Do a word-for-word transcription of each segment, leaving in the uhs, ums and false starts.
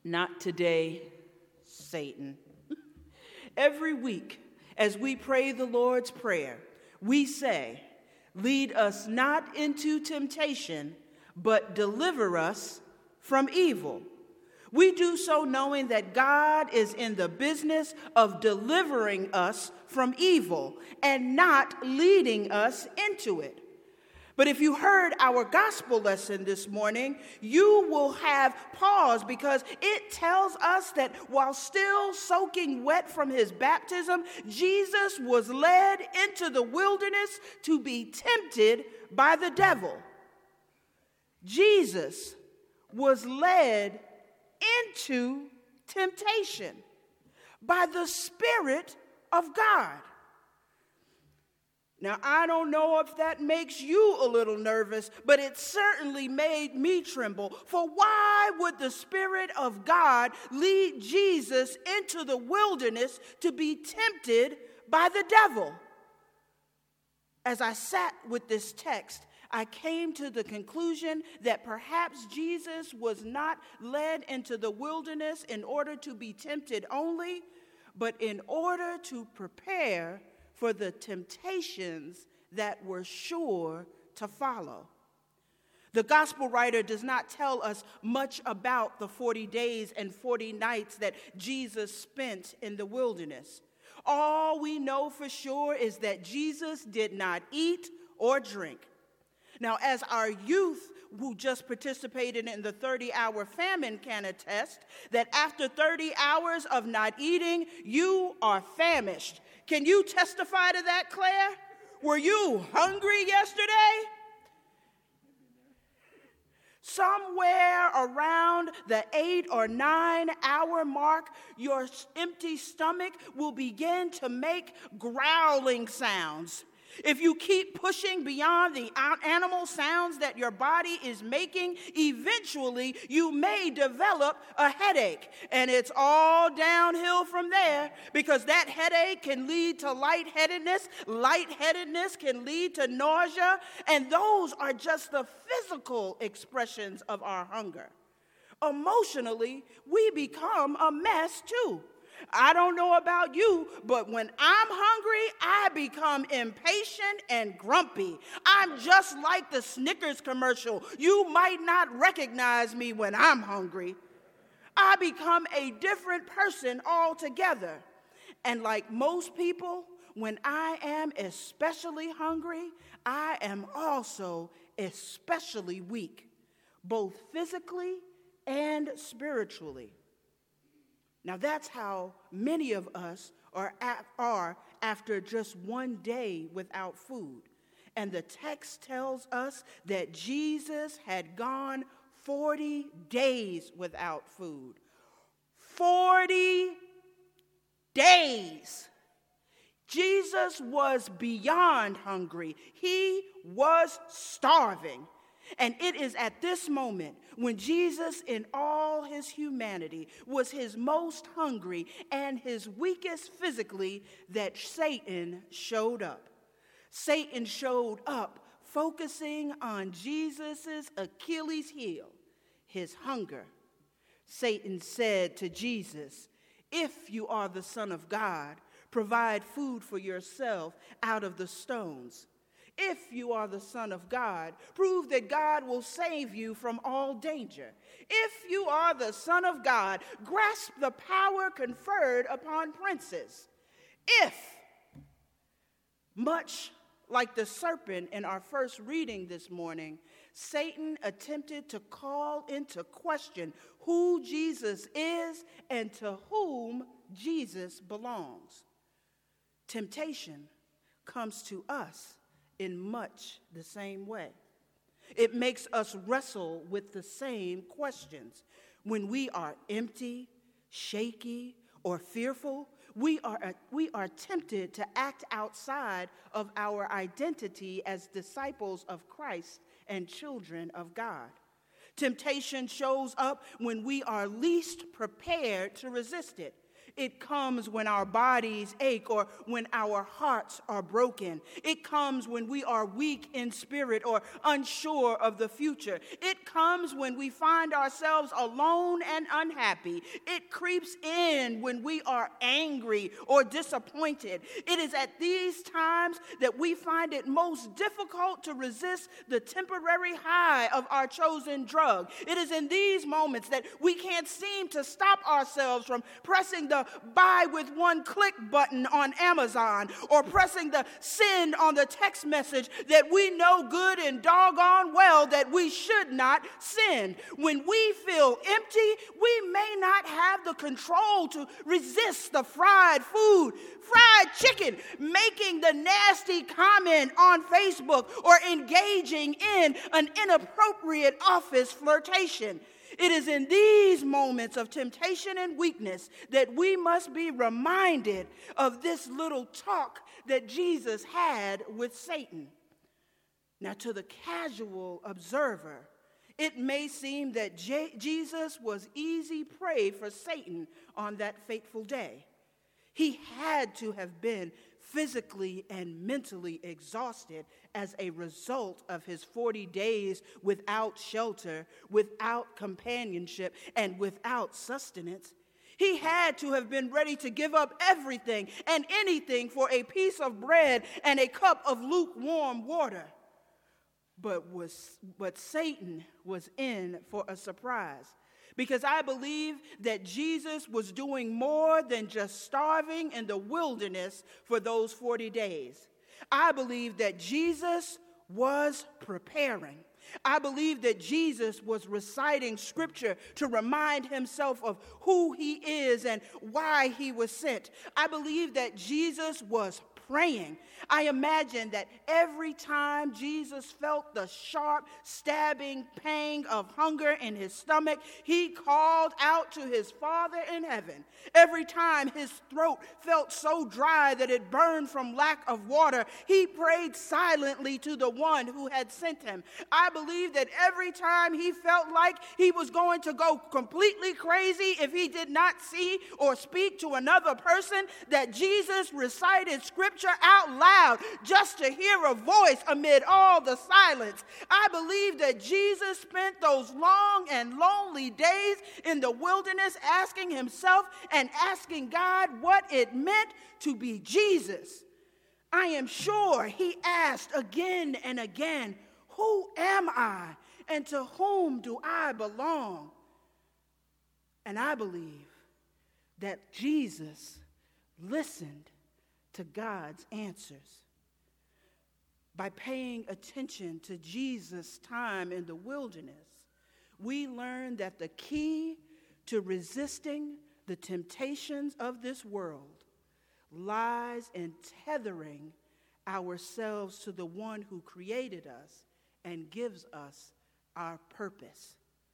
Not today, Satan. Every week, as we pray the Lord's Prayer, we say, "Lead us not into temptation, but deliver us from evil." We do so knowing that God is in the business of delivering us from evil and not leading us into it. But if you heard our gospel lesson this morning, you will have pause because it tells us that while still soaking wet from his baptism, Jesus was led into the wilderness to be tempted by the devil. Jesus was led into temptation by the Spirit of God. Now, I don't know if that makes you a little nervous, but it certainly made me tremble. For why would the Spirit of God lead Jesus into the wilderness to be tempted by the devil? As I sat with this text, I came to the conclusion that perhaps Jesus was not led into the wilderness in order to be tempted only, but in order to prepare for the temptations that were sure to follow. The gospel writer does not tell us much about the forty days and forty nights that Jesus spent in the wilderness. All we know for sure is that Jesus did not eat or drink. Now, as our youth who just participated in the thirty-hour famine can attest, that after thirty hours of not eating, you are famished. Can you testify to that, Claire? Were you hungry yesterday? Somewhere around the eight or nine hour mark, your empty stomach will begin to make growling sounds. If you keep pushing beyond the animal sounds that your body is making, eventually you may develop a headache. And it's all downhill from there, because that headache can lead to lightheadedness. Lightheadedness can lead to nausea. And those are just the physical expressions of our hunger. Emotionally, we become a mess too. I don't know about you, but when I'm hungry, I become impatient and grumpy. I'm just like the Snickers commercial. You might not recognize me when I'm hungry. I become a different person altogether. And like most people, when I am especially hungry, I am also especially weak, both physically and spiritually. Now, that's how many of us are, are after just one day without food. And the text tells us that Jesus had gone forty days without food. forty days. Jesus was beyond hungry. He was starving. And it is at this moment when Jesus, in all his humanity, was his most hungry and his weakest physically, that Satan showed up. Satan showed up focusing on Jesus' Achilles heel, his hunger. Satan said to Jesus, "If you are the Son of God, provide food for yourself out of the stones. If you are the Son of God, prove that God will save you from all danger. If you are the Son of God, grasp the power conferred upon princes." If, much like the serpent in our first reading this morning, Satan attempted to call into question who Jesus is and to whom Jesus belongs. Temptation comes to us in much the same way. It makes us wrestle with the same questions. When we are empty, shaky, or fearful, we are, we are tempted to act outside of our identity as disciples of Christ and children of God. Temptation shows up when we are least prepared to resist it. It comes when our bodies ache or when our hearts are broken. It comes when we are weak in spirit or unsure of the future. It comes when we find ourselves alone and unhappy. It creeps in when we are angry or disappointed. It is at these times that we find it most difficult to resist the temporary high of our chosen drug. It is in these moments that we can't seem to stop ourselves from pressing the buy with one click button on Amazon or pressing the send on the text message that we know good and doggone well that we should not send. When we feel empty, we may not have the control to resist the fried food, fried chicken, making the nasty comment on Facebook, or engaging in an inappropriate office flirtation. It is in these moments of temptation and weakness that we must be reminded of this little talk that Jesus had with Satan. Now, to the casual observer, it may seem that J- Jesus was easy prey for Satan on that fateful day. He had to have been physically and mentally exhausted as a result of his forty days without shelter, without companionship, and without sustenance. He had to have been ready to give up everything and anything for a piece of bread and a cup of lukewarm water. But was but Satan was in for a surprise. Because I believe that Jesus was doing more than just starving in the wilderness for those forty days. I believe that Jesus was preparing. I believe that Jesus was reciting scripture to remind himself of who he is and why he was sent. I believe that Jesus was praying. I imagine that every time Jesus felt the sharp, stabbing pang of hunger in his stomach, he called out to his Father in heaven. Every time his throat felt so dry that it burned from lack of water, he prayed silently to the one who had sent him. I believe that every time he felt like he was going to go completely crazy if he did not see or speak to another person, that Jesus recited scripture out loud just to hear a voice amid all the silence. I believe that Jesus spent those long and lonely days in the wilderness asking himself and asking God what it meant to be Jesus. I am sure he asked again and again, who am I and to whom do I belong? And I believe that Jesus listened to God's answers. By paying attention to Jesus' time in the wilderness, we learn that the key to resisting the temptations of this world lies in tethering ourselves to the one who created us and gives us our purpose.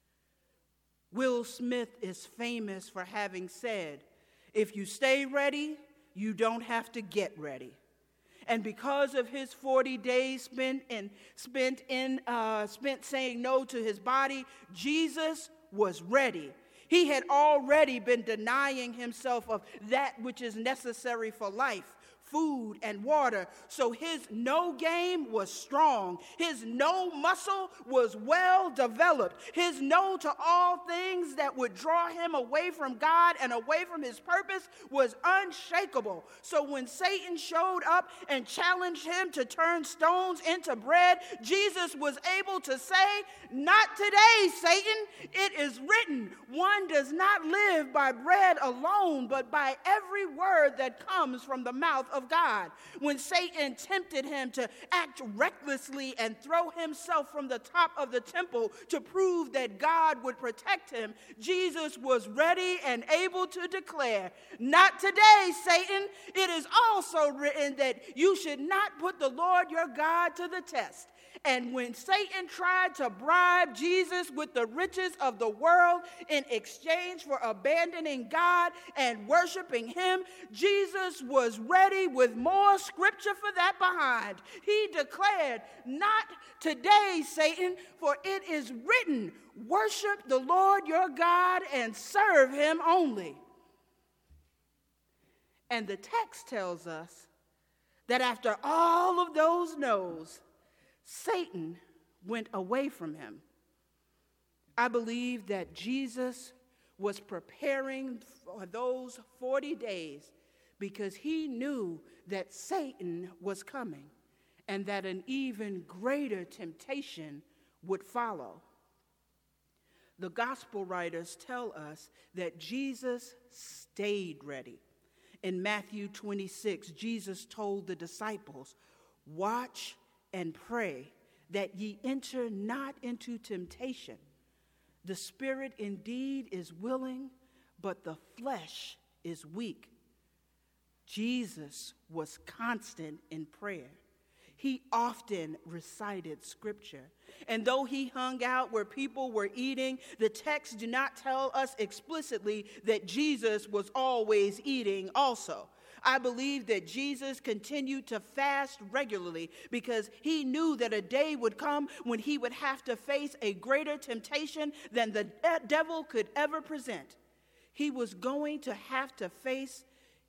Will Smith is famous for having said, "If you stay ready, you don't have to get ready." And because of his forty days spent in spent in uh, spent saying no to his body, Jesus was ready. He had already been denying himself of that which is necessary for life, food and water. So his no game was strong. His no muscle was well developed. His no to all things that would draw him away from God and away from his purpose was unshakable. So when Satan showed up and challenged him to turn stones into bread, Jesus was able to say, "Not today, Satan. It is written, one does not live by bread alone, but by every word that comes from the mouth of God." When Satan tempted him to act recklessly and throw himself from the top of the temple to prove that God would protect him, Jesus was ready and able to declare, "Not today, Satan. It is also written that you should not put the Lord your God to the test." And when Satan tried to bribe Jesus with the riches of the world in exchange for abandoning God and worshiping him, Jesus was ready with more scripture for that behind. He declared, "Not today, Satan, for it is written, worship the Lord your God and serve him only." And the text tells us that after all of those no's, Satan went away from him. I believe that Jesus was preparing for those forty days because he knew that Satan was coming and that an even greater temptation would follow. The gospel writers tell us that Jesus stayed ready. In Matthew twenty-six, Jesus told the disciples, "Watch and pray that ye enter not into temptation. The spirit indeed is willing, but the flesh is weak." Jesus was constant in prayer. He often recited scripture. And though he hung out where people were eating, the texts do not tell us explicitly that Jesus was always eating also. I believe that Jesus continued to fast regularly because he knew that a day would come when he would have to face a greater temptation than the de- devil could ever present. He was going to have to face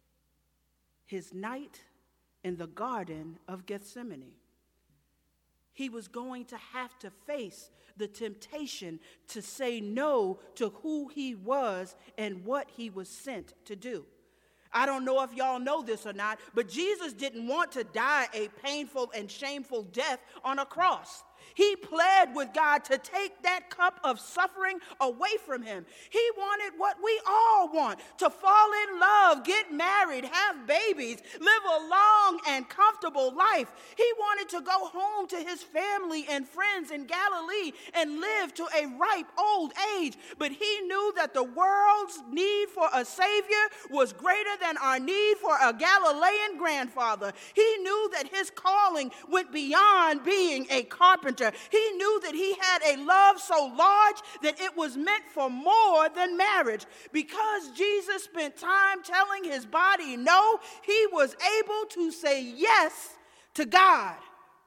his night in the Garden of Gethsemane. He was going to have to face the temptation to say no to who he was and what he was sent to do. I don't know if y'all know this or not, but Jesus didn't want to die a painful and shameful death on a cross. He pled with God to take that cup of suffering away from him. He wanted what we all want, to fall in love, get married, have babies, live a long and comfortable life. He wanted to go home to his family and friends in Galilee and live to a ripe old age. But he knew that the world's need for a Savior was greater than our need for a Galilean grandfather. He knew that his calling went beyond being a carpenter. He knew that he had a love so large that it was meant for more than marriage. Because Jesus spent time telling his body no, he was able to say yes to God.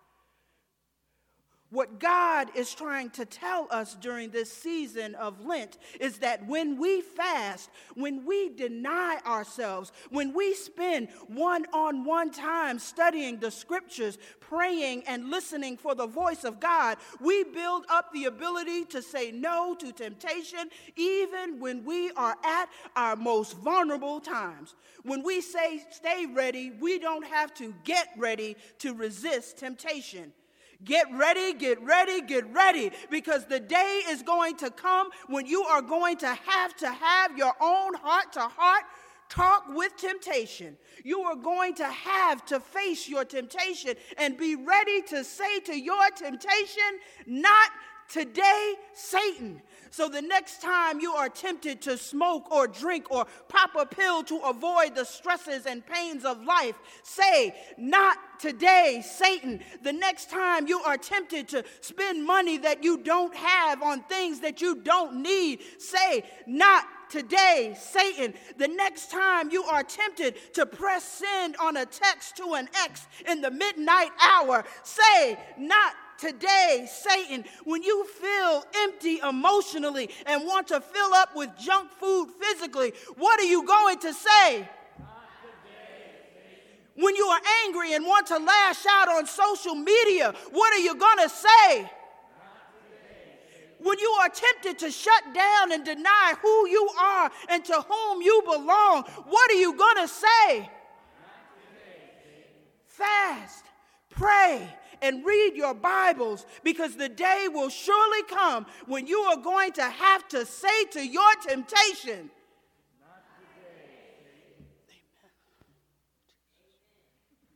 What God is trying to tell us during this season of Lent is that when we fast, when we deny ourselves, when we spend one-on-one time studying the scriptures, praying and listening for the voice of God, we build up the ability to say no to temptation even when we are at our most vulnerable times. When we say stay ready, we don't have to get ready to resist temptation. Get ready, get ready, get ready, because the day is going to come when you are going to have to have your own heart-to-heart talk with temptation. You are going to have to face your temptation and be ready to say to your temptation, "Not today, Satan." So the next time you are tempted to smoke or drink or pop a pill to avoid the stresses and pains of life, say, "Not today, Satan." The next time you are tempted to spend money that you don't have on things that you don't need, say, "Not today, Satan." The next time you are tempted to press send on a text to an ex in the midnight hour, say, "Not today, Satan." When you feel empty emotionally and want to fill up with junk food physically, what are you going to say? "Not today, Satan." When you are angry and want to lash out on social media, what are you going to say? "Not today, Satan." When you are tempted to shut down and deny who you are and to whom you belong, what are you going to say? "Not today, Satan." Fast, pray, and read your Bibles, because the day will surely come when you are going to have to say to your temptation,